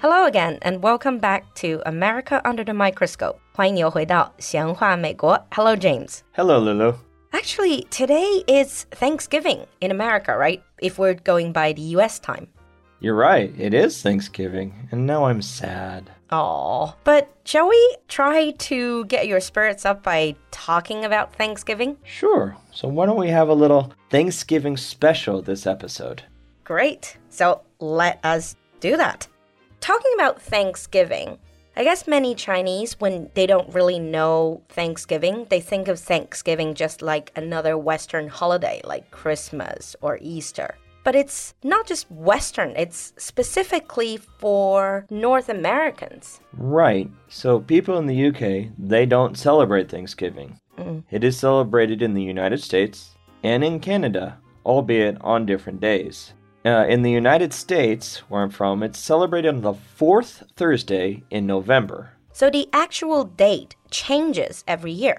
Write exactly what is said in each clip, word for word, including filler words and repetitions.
Hello again, and welcome back to America Under the Microscope. 欢迎你又回到闲话美国. Hello, James. Hello, Lulu. Actually, today is Thanksgiving in America, right? If we're going by the U S time. You're right. It is Thanksgiving, and now I'm sad. Aw. But shall we try to get your spirits up by talking about Thanksgiving? Sure. So why don't we have a little Thanksgiving special this episode? Great. So let us do that. Talking about Thanksgiving, I guess many Chinese, when they don't really know Thanksgiving, they think of Thanksgiving just like another Western holiday like Christmas or Easter. But it's not just Western, it's specifically for North Americans. Right. So people in the U K, they don't celebrate Thanksgiving. Mm. It is celebrated in the United States and in Canada, albeit on different days. Uh, in the United States, where I'm from, it's celebrated on the fourth Thursday in November. So the actual date changes every year.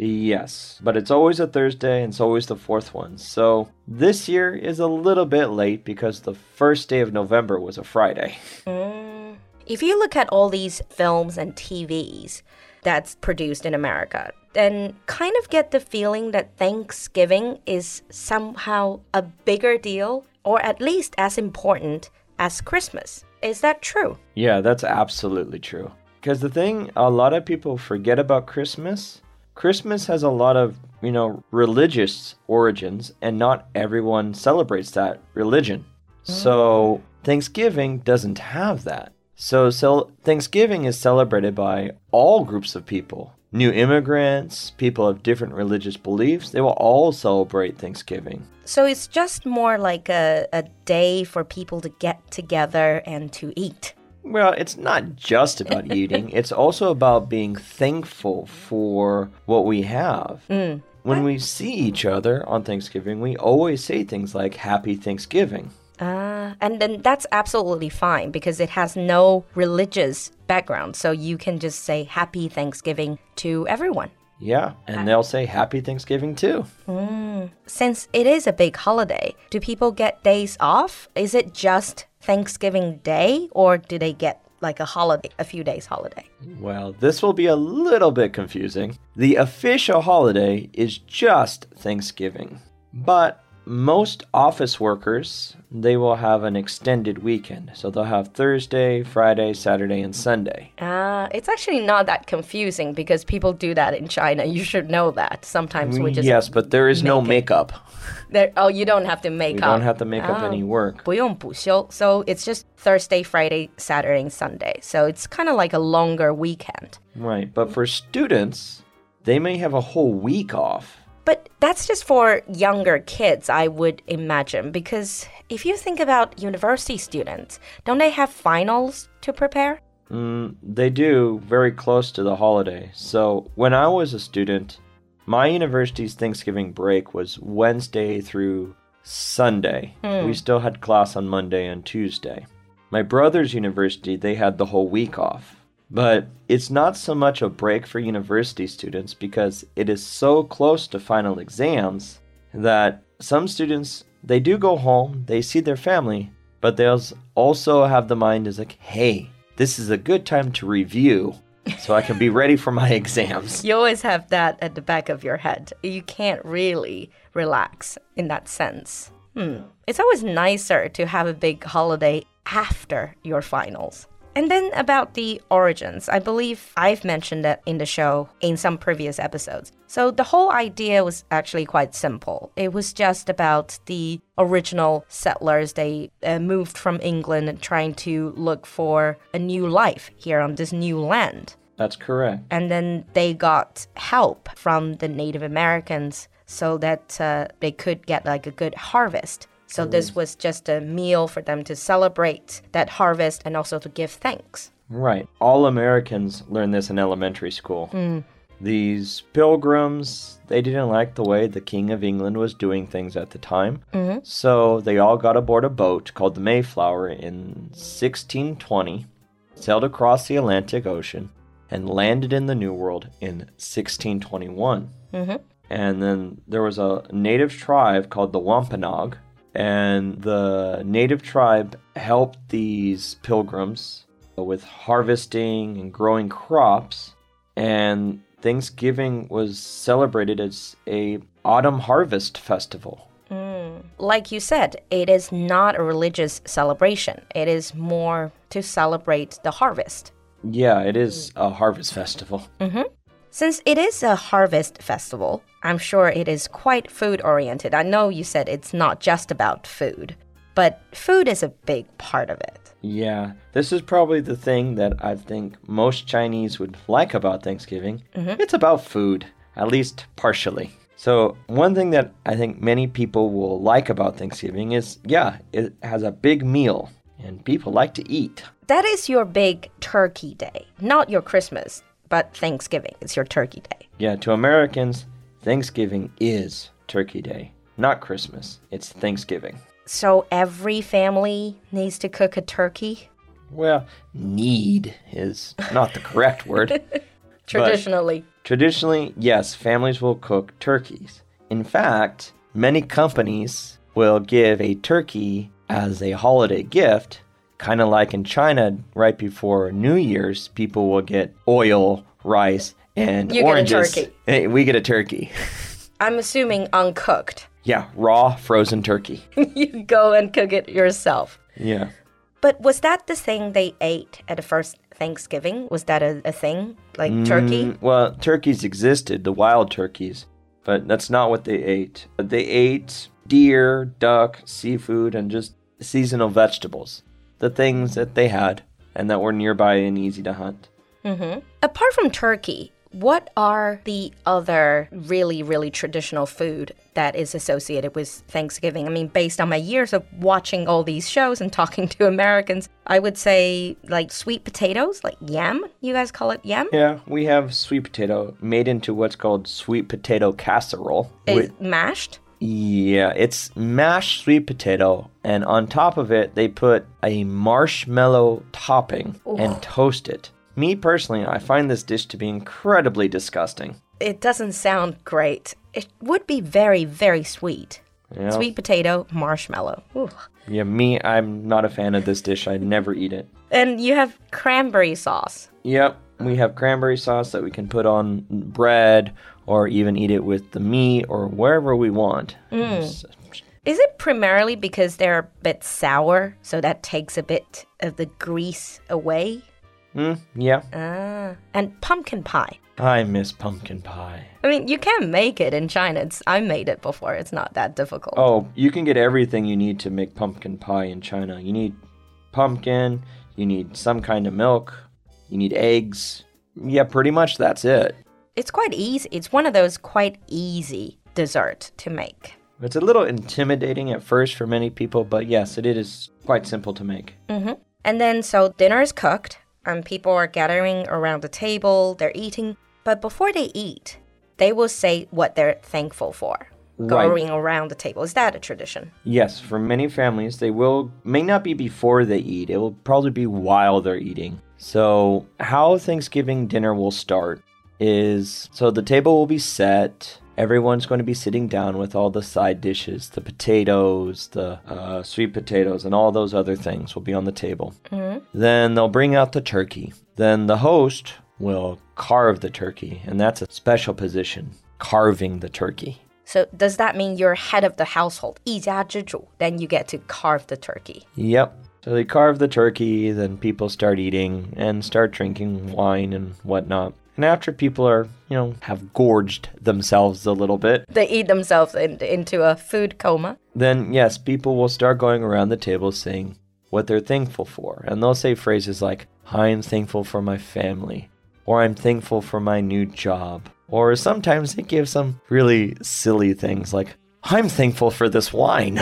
Yes, but it's always a Thursday and it's always the fourth one. So this year is a little bit late because the first day of November was a Friday. Mm. If you look at all these films and T Vs that's produced in America, then kind of get the feeling that Thanksgiving is somehow a bigger deal, or at least as important as Christmas. Is that true? Yeah, that's absolutely true. Because the thing a lot of people forget about Christmas, Christmas has a lot of, you know, religious origins, and not everyone celebrates that religion. Mm. So Thanksgiving doesn't have that. So, so Thanksgiving is celebrated by all groups of people. New immigrants, people of different religious beliefs, they will all celebrate Thanksgiving. So it's just more like a, a day for people to get together and to eat. Well, it's not just about eating. It's also about being thankful for what we have. Mm. When we see each other on Thanksgiving, we always say things like, Happy Thanksgiving. Ah, uh, and then that's absolutely fine because it has no religious background. So you can just say Happy Thanksgiving to everyone. Yeah, and they'll say Happy Thanksgiving too. Mm. Since it is a big holiday, do people get days off? Is it just Thanksgiving Day, or do they get like a holiday, a few days holiday? Well, this will be a little bit confusing. The official holiday is just Thanksgiving, but most office workers, they will have an extended weekend. So they'll have Thursday, Friday, Saturday, and Sunday. Ah, uh, it's actually not that confusing because people do that in China. You should know that. Sometimes we just Yes, but there is no makeup. There, oh, you don't have to make we up. We don't have to make oh. up any work. 不用补休. So it's just Thursday, Friday, Saturday, and Sunday. So it's kind of like a longer weekend. Right, but for students, they may have a whole week off. But that's just for younger kids, I would imagine, because if you think about university students, don't they have finals to prepare? Mm, they do, very close to the holiday. So when I was a student, my university's Thanksgiving break was Wednesday through Sunday. Hmm. We still had class on Monday and Tuesday. My brother's university, they had the whole week off. But it's not so much a break for university students because it is so close to final exams that some students, they do go home, they see their family, but they'll also have the mind is like, hey, this is a good time to review so I can be ready for my exams. You always have that at the back of your head. You can't really relax in that sense. Hmm. It's always nicer to have a big holiday after your finals. And then about the origins, I believe I've mentioned it in the show in some previous episodes. So the whole idea was actually quite simple. It was just about the original settlers. They uh, moved from England and trying to look for a new life here on this new land. That's correct. And then they got help from the Native Americans so that uh, they could get like a good harvest. So this was just a meal for them to celebrate that harvest and also to give thanks. Right. All Americans learn this in elementary school. Mm. These pilgrims, they didn't like the way the King of England was doing things at the time. Mm-hmm. So they all got aboard a boat called the Mayflower in sixteen twenty, sailed across the Atlantic Ocean, and landed in the New World in sixteen twenty-one. Mm-hmm. And then there was a native tribe called the Wampanoag. And the native tribe helped these pilgrims with harvesting and growing crops. And Thanksgiving was celebrated as a autumn harvest festival. Mm. Like you said, it is not a religious celebration. It is more to celebrate the harvest. Yeah, it is a harvest festival. Mm-hmm. Since it is a harvest festival, I'm sure it is quite food-oriented. I know you said it's not just about food, but food is a big part of it. Yeah, this is probably the thing that I think most Chinese would like about Thanksgiving. Mm-hmm. It's about food, at least partially. So one thing that I think many people will like about Thanksgiving is, yeah, it has a big meal and people like to eat. That is your big turkey day, not your Christmas, but Thanksgiving. It's your turkey day. Yeah, to Americans, Thanksgiving is Turkey Day, not Christmas. It's Thanksgiving. So every family needs to cook a turkey? Well, need is not the correct word. Traditionally. Traditionally, yes, families will cook turkeys. In fact, many companies will give a turkey as a holiday gift. Kind of like in China, right before New Year's, people will get oil, rice, and you oranges. You get a turkey. Hey, we get a turkey. I'm assuming uncooked. Yeah, raw, frozen turkey. You go and cook it yourself. Yeah. But was that the thing they ate at the first Thanksgiving? Was that a, a thing? Like mm, turkey? Well, turkeys existed, the wild turkeys, but that's not what they ate. They ate deer, duck, seafood, and just seasonal vegetables. The things that they had and that were nearby and easy to hunt. Mm-hmm. Apart from turkey, what are the other really, really traditional food that is associated with Thanksgiving? I mean, based on my years of watching all these shows and talking to Americans, I would say like sweet potatoes, like yam. You guys call it yam? Yeah, we have sweet potato made into what's called sweet potato casserole. Is it mashed? Yeah, it's mashed sweet potato, and on top of it, they put a marshmallow topping Ooh. and toast it. Me personally, I find this dish to be incredibly disgusting. It doesn't sound great. It would be very, very sweet. Yeah. Sweet potato, marshmallow. Ooh. Yeah, me, I'm not a fan of this dish. I never eat it. And you have cranberry sauce. Yep, we have cranberry sauce that we can put on bread or even eat it with the meat or wherever we want. Mm. Is it primarily because they're a bit sour, so that takes a bit of the grease away? Mm, yeah. Ah, and pumpkin pie. I miss pumpkin pie. I mean, you can make it in China. It's, I made it before. It's not that difficult. Oh, you can get everything you need to make pumpkin pie in China. You need pumpkin, you need some kind of milk, you need eggs. Yeah, pretty much that's it. It's quite easy. It's one of those quite easy dessert to make. It's a little intimidating at first for many people, but yes, it is quite simple to make. Mm-hmm. And then, so dinner is cooked. And people are gathering around the table, they're eating. But before they eat, they will say what they're thankful for. Right. Going around the table. Is that a tradition? Yes, for many families, they will, may not be before they eat. It will probably be while they're eating. So how Thanksgiving dinner will start is, so the table will be set. Everyone's going to be sitting down with all the side dishes, the potatoes, the uh, sweet potatoes, and all those other things will be on the table. Mm-hmm. Then they'll bring out the turkey. Then the host will carve the turkey, and that's a special position, carving the turkey. So does that mean you're head of the household, 一家之主, then you get to carve the turkey? Yep. So they carve the turkey, then people start eating and start drinking wine and whatnot. And after people are, you know, have gorged themselves a little bit. They eat themselves in, into a food coma. Then, yes, people will start going around the table saying what they're thankful for. And they'll say phrases like, I'm thankful for my family. Or I'm thankful for my new job. Or sometimes they give some really silly things like, I'm thankful for this wine.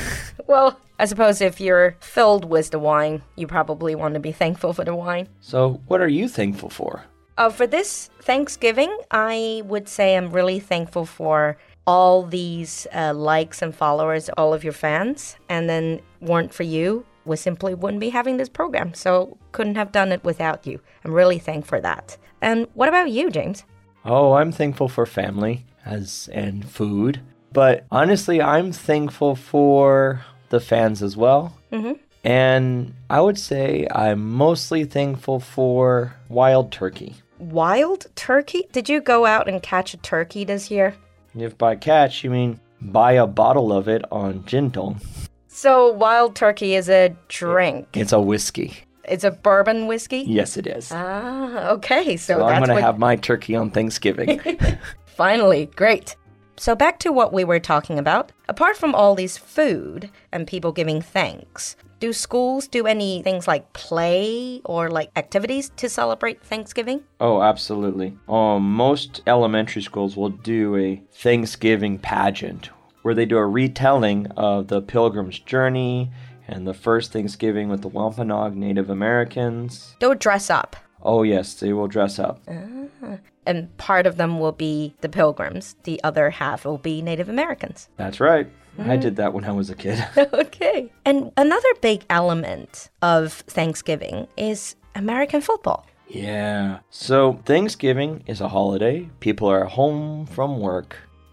Well, I suppose if you're filled with the wine, you probably want to be thankful for the wine. So what are you thankful for? Uh, for this Thanksgiving, I would say I'm really thankful for all these uh, likes and followers, all of your fans. And then weren't for you, we simply wouldn't be having this program. So couldn't have done it without you. I'm really thankful for that. And what about you, James? Oh, I'm thankful for family as and food. But honestly, I'm thankful for the fans as well. Mm-hmm. And I would say I'm mostly thankful for wild turkey. Wild turkey? Did you go out and catch a turkey this year? If by catch, you mean buy a bottle of it on Jintong. So wild turkey is a drink. It's a whiskey. It's a bourbon whiskey? Yes, it is. Ah, okay. So, So that's I'm going to what... have my turkey on Thanksgiving. Finally, great. So back to what we were talking about. Apart from all this food and people giving thanks, do schools do any things like play or like activities to celebrate Thanksgiving? Oh, absolutely. Um, most elementary schools will do a Thanksgiving pageant where they do a retelling of the Pilgrim's Journey and the first Thanksgiving with the Wampanoag Native Americans. They'll dress up. Oh, yes, they will dress up. Ah. And part of them will be the Pilgrims. The other half will be Native Americans. That's right. Mm. I did that when I was a kid. Okay. And another big element of Thanksgiving is American football. Yeah. So Thanksgiving is a holiday. People are home from work.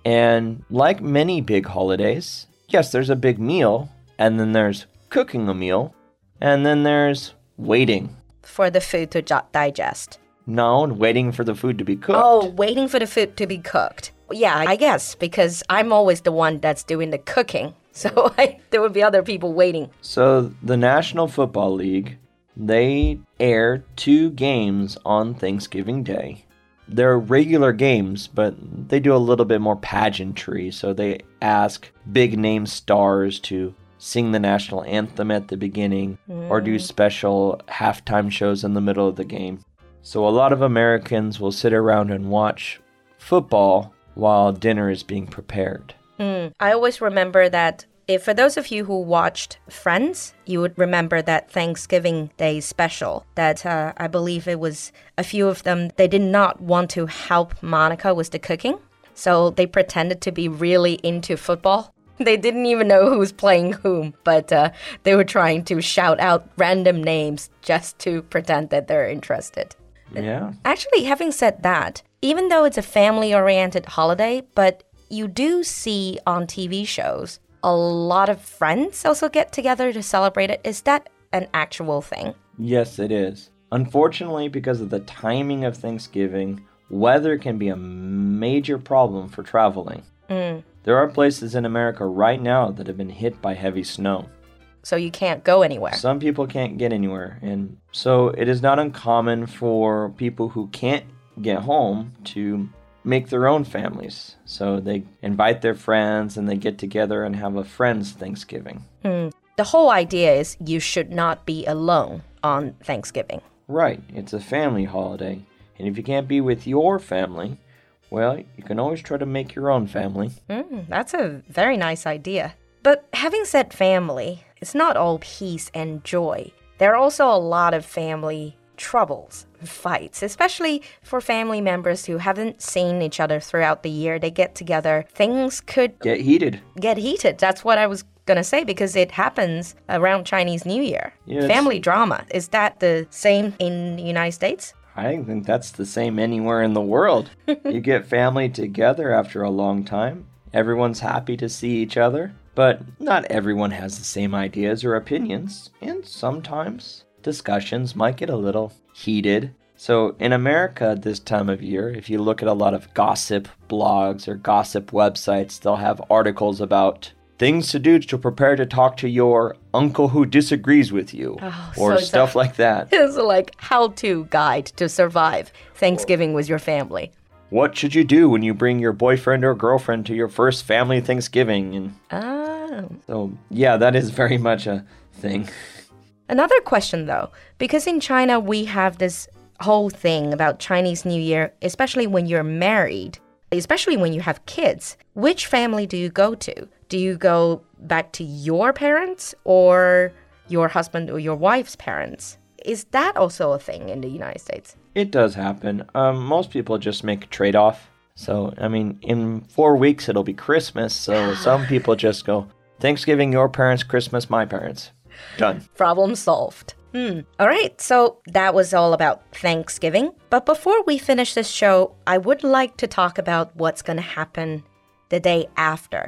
And like many big holidays, yes, there's a big meal, and then there's cooking a meal, and then there's waiting. For the food to jo- digest. No, waiting for the food to be cooked. Oh, waiting for the food to be cooked. Yeah, I guess, because I'm always the one that's doing the cooking. So I, there would be other people waiting. So the National Football League, they air two games on Thanksgiving Day. They're regular games, but they do a little bit more pageantry. So they ask big name stars to sing the national anthem at the beginning mm. or do special halftime shows in the middle of the game. So a lot of Americans will sit around and watch football while dinner is being prepared. Mm. I always remember that if for those of you who watched Friends, you would remember that Thanksgiving Day special that uh, I believe it was a few of them, they did not want to help Monica with the cooking. So they pretended to be really into football. They didn't even know who was playing whom, but uh, they were trying to shout out random names just to pretend that they're interested. Yeah. Actually, having said that, even though it's a family-oriented holiday, but you do see on T V shows a lot of friends also get together to celebrate it. Is that an actual thing? Yes, it is. Unfortunately, because of the timing of Thanksgiving, weather can be a major problem for traveling. Mm. There are places in America right now that have been hit by heavy snow. So you can't go anywhere. Some people can't get anywhere. And so it is not uncommon for people who can't get home to make their own families. So they invite their friends and they get together and have a friend's Thanksgiving. Mm. The whole idea is you should not be alone on Thanksgiving. Right. It's a family holiday. And if you can't be with your family, well, you can always try to make your own family. Mm, that's a very nice idea. But having said family, it's not all peace and joy. There are also a lot of family troubles, fights, especially for family members who haven't seen each other throughout the year. They get together. Things could get heated. Get heated. That's what I was going to say because it happens around Chinese New Year. Yes. Family drama. Is that the same in the United States? I think that's the same anywhere in the world. You get family together after a long time. Everyone's happy to see each other. But not everyone has the same ideas or opinions. And sometimes discussions might get a little heated. So in America this time of year, if you look at a lot of gossip blogs or gossip websites, they'll have articles about things to do to prepare to talk to your uncle who disagrees with you, oh, or so stuff a, like that. It's like how-to guide to survive Thanksgiving with your family. What should you do when you bring your boyfriend or girlfriend to your first family Thanksgiving? And oh. So, yeah, that is very much a thing. Another question, though, because in China we have this whole thing about Chinese New Year, especially when you're married, especially when you have kids. Which family do you go to? Do you go back to your parents or your husband or your wife's parents? Is that also a thing in the United States? It does happen. Um, most people just make a trade-off. So, I mean, in four weeks it'll be Christmas, so some people just go, Thanksgiving, your parents, Christmas, my parents. Done. Problem solved. Hmm. All right, so that was all about Thanksgiving. But before we finish this show, I would like to talk about what's going to happen the day after.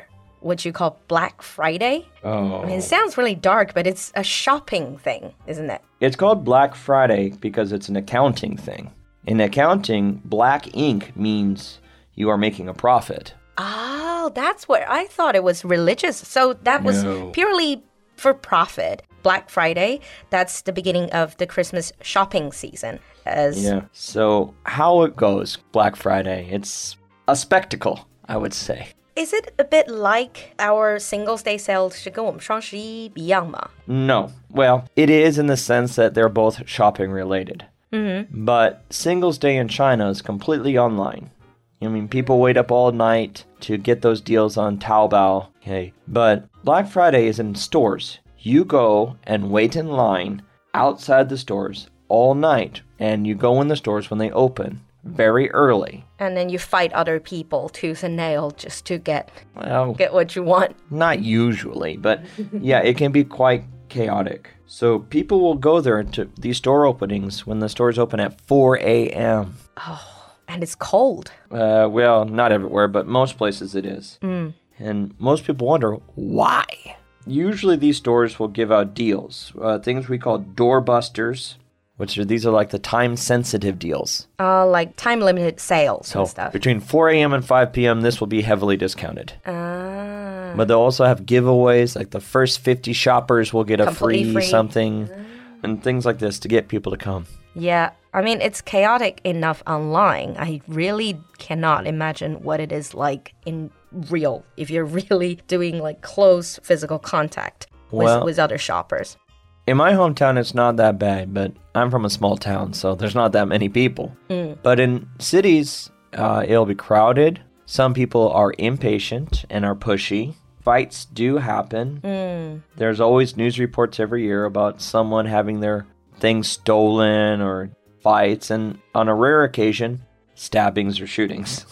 what you call Black Friday. Oh. I mean, it sounds really dark, but it's a shopping thing, isn't it? It's called Black Friday because it's an accounting thing. In accounting, black ink means you are making a profit. Oh, that's what I thought it was religious. So that was No. purely for profit. Black Friday, that's the beginning of the Christmas shopping season. As Yeah. So how it goes, Black Friday, it's a spectacle, I would say. Is it a bit like our Singles Day sale 是跟我们双十一一样吗? No. Well, it is in the sense that they're both shopping related. Mm-hmm. But Singles Day in China is completely online. I mean, people wait up all night to get those deals on Taobao. Okay. But Black Friday is in stores. You go and wait in line outside the stores all night. And you go in the stores when they open very early. And then you fight other people tooth and nail just to get, Well, get what you want. not usually, but yeah, it can be quite chaotic. So people will go there to these store openings when the stores open at four a.m. And it's cold. Uh, well, not everywhere, but most places it is. Mm. And most people wonder why. Usually these stores will give out deals, uh, things we call doorbusters, which are these are like the time-sensitive deals. Uh, like time-limited sales So and stuff. between four a.m. and five p.m., this will be heavily discounted. Ah. But they'll also have giveaways, like the first fifty shoppers will get a Completely free, free. something, and things like this to get people to come. Yeah, I mean, it's chaotic enough online. I really cannot imagine what it is like in real, if you're really doing like close physical contact with, Well- with other shoppers. In my hometown, it's not that bad, but I'm from a small town, so there's not that many people. But in cities, uh, it'll be crowded. Some people are impatient and are pushy. Fights do happen. There's always news reports every year about someone having their things stolen or fights, and on a rare occasion, stabbings or shootings.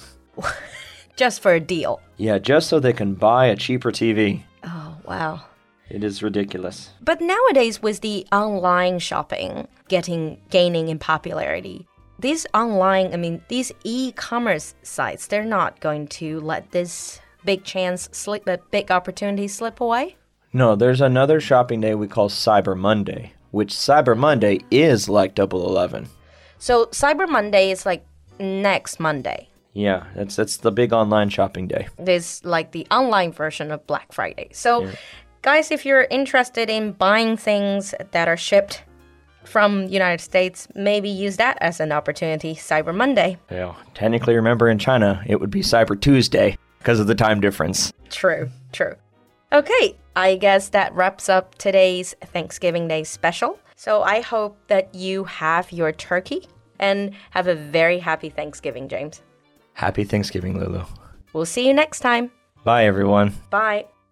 Just for a deal. Yeah, just so they can buy a cheaper T V. Oh, wow. It is ridiculous. But nowadays, with the online shopping getting gaining in popularity, these online, I mean, these e-commerce sites, they're not going to let this big chance slip, that big opportunity slip away. No, there's another shopping day we call Cyber Monday, which Cyber Monday is like Double Eleven. So Cyber Monday is like next Monday. Yeah, that's that's the big online shopping day. This like the online version of Black Friday. So, guys, if you're interested in buying things that are shipped from United States, maybe use that as an opportunity. Cyber Monday. Yeah, technically, remember in China, it would be Cyber Tuesday because of the time difference. True, true. Okay, I guess that wraps up today's Thanksgiving Day special. So I hope that you have your turkey and have a very happy Thanksgiving, James. Happy Thanksgiving, Lulu. We'll see you next time. Bye, everyone. Bye.